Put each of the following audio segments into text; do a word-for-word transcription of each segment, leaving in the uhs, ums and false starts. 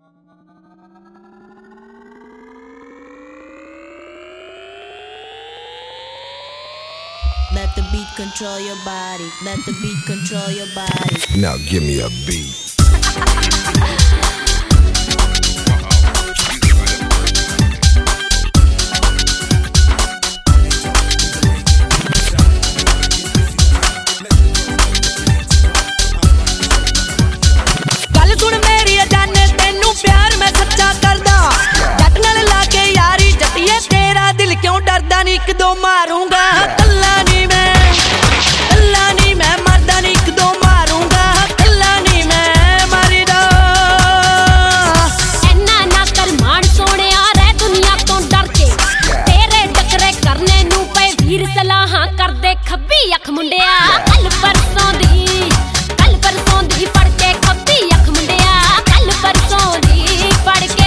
Let the beat control your body. Let the beat control your body. Now give me a beat. गल सुन मेरी जाने तेनू प्यार मैं सच्चा करदा जट नाल लाके यारी जटिए तेरा दिल क्यों डरदा नी एक दो मारूंगा कल्ला नी मैं कल्ला नी मैं मरदा नी एक दो मारूंगा कल्ला नी मैं मरदा ऐना ना कर मान सोहणिया रह दुनिया तो डर के तेरे टकरे करने नू पे वीर सलाहां कर दे खब्बी अख मुंडिया कल परसों दी कल परसों दी पड़ के खब्बी अख मुंडिया कल परसों दी पड़ के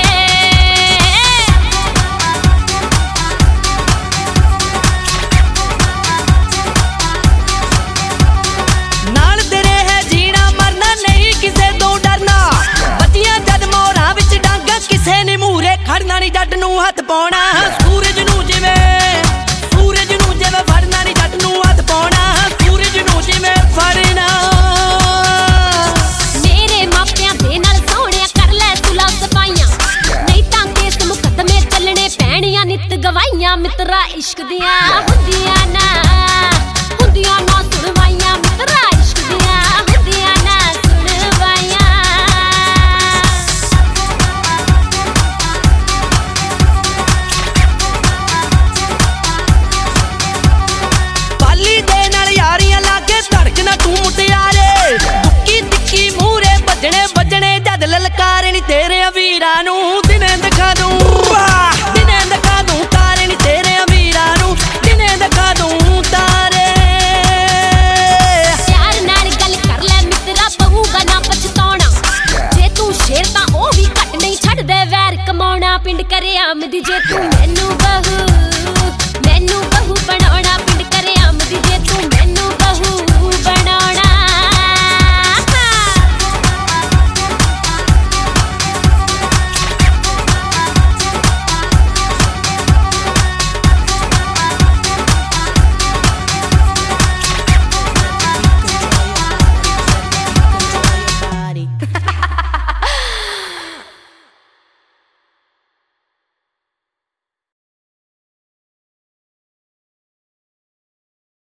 नाल तेरे है जीना मरना नहीं किसे तो डरना बतियां जद मोरां विच डंग किसे ने मूरे खड़ना नहीं जट नू हथ पाउणा सूरज नू जिवें सूरज नू जिवें फड़ना नहीं जट नू हथ पाउणा सूरज नू जिवें फड़ना मेरे मापियां दे नाल सोहणिया कर ले सुला सफाइयां नहीं तां केस मुकदमे चलने पैणियां नित गवाइयां मित्रा इश्क दियां हुंदियां ना हुंदियां ना सुनवाइयां मित्रा इश्क दियां हुंदियां ना सुनवाइयां पाली दे नाल यारियां लागे धड़कना तू मुटियारे दुक्की तिक्की मूरे बजने बजने जद ललकारे नी तेरे वीरां नू दिने दिखा दूं दिने दिखा दूं तारे नी तेरे वीरां नू दिने दिखा दूं तारे प्यार नाल गल कर ले मित्रा पऊगा ना पछताउणा जे तू शेर तां ओ भी घट नहीं छड्ड दे वैर कमाउणा पिंड करे आमदी जे तू